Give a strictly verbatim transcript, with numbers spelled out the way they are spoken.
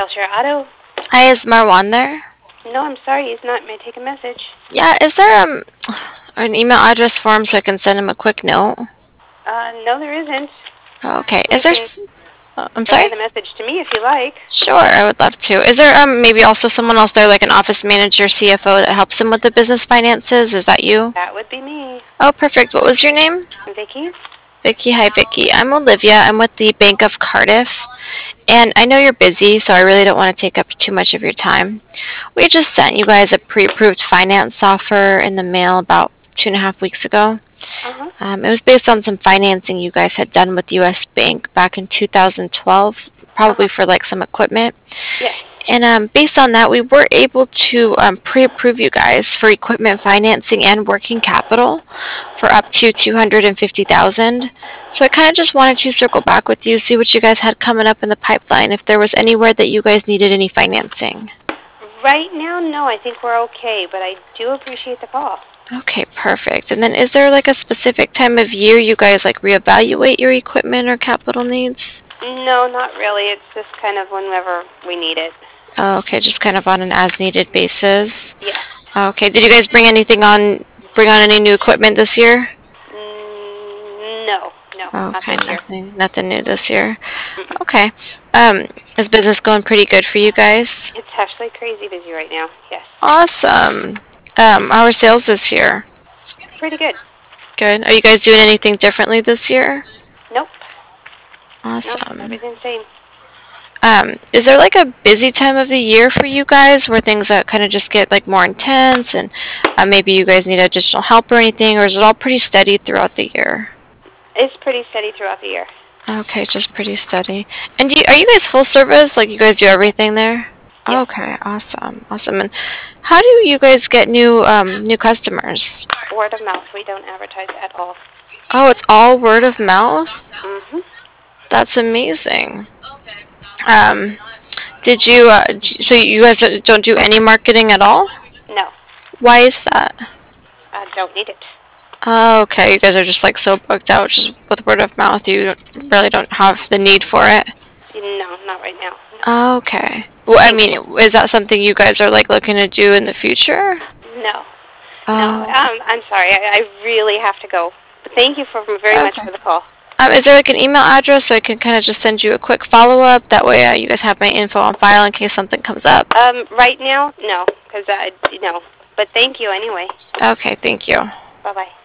Belcher Auto. Hi, is Marwan there? No, I'm sorry, he's not. May I take a message? Yeah, is there um an email address for him so I can send him a quick note? Uh, no, there isn't. Okay. You Is there? can s- uh, I'm relay sorry. the message to me if you like. Sure, I would love to. Is there um maybe also someone else there, like an office manager, C F O, that helps him with the business finances? Is that you? That would be me. Oh, perfect. What was your name? Vicky? Vicky. Hi, Vicky. I'm Olivia. I'm with the Bank of Cardiff, and I know you're busy, so I really don't want to take up too much of your time. We just sent you guys a pre-approved finance offer in the mail about two and a half weeks ago. Uh-huh. Um, it was based on some financing you guys had done with U S. Bank back in two thousand twelve, probably Uh-huh. for like some equipment. Yes. And um, based on that, we were able to um, pre-approve you guys for equipment financing and working capital for up to two hundred fifty thousand dollars. So I kind of just wanted to circle back with you, see what you guys had coming up in the pipeline, if there was anywhere that you guys needed any financing. Right now, no, I think we're okay, but I do appreciate the call. Okay, perfect. And then is there like a specific time of year you guys like reevaluate your equipment or capital needs? No, not really. It's just kind of whenever we need it. Oh, okay, just kind of on an as-needed basis. Yes. Okay, did you guys bring anything on, bring on any new equipment this year? Mm, no, no, not Okay, this year. nothing, nothing new this year. Mm-mm. Okay, um, is business going pretty good for you guys? It's actually crazy busy right now. Yes. Awesome. Um, how are sales this year? Pretty good. Good. Are you guys doing anything differently this year? Nope. No, Awesome. everything's the same. Um, is there like a busy time of the year for you guys where things uh, kind of just get like more intense and uh, maybe you guys need additional help or anything, or is it all pretty steady throughout the year? It's pretty steady throughout the year. Okay, just pretty steady. And do you, are you guys full service? Like you guys do everything there? Yes. Okay, awesome, awesome. And how do you guys get new um, new customers? Word of mouth. We don't advertise at all. Oh, it's all word of mouth? Mm-hmm. That's amazing. Um, did you, uh, j- so you guys don't do any marketing at all? No, Why is that? I don't need it. Oh, okay. You guys are just like so booked out just with word of mouth. You don't, really don't have the need for it. No, not right now. No. Oh, okay. Well, I Thank mean, you. is that something you guys are like looking to do in the future? No. No. Oh, Um, I'm sorry. I, I really have to go. But thank you for very much okay. for the call. Um, is there like an email address so I can kind of just send you a quick follow up? That way, uh, you guys have my info on file in case something comes up. Um, right now, no, because I, you know. But thank you anyway. Okay, thank you. Bye bye.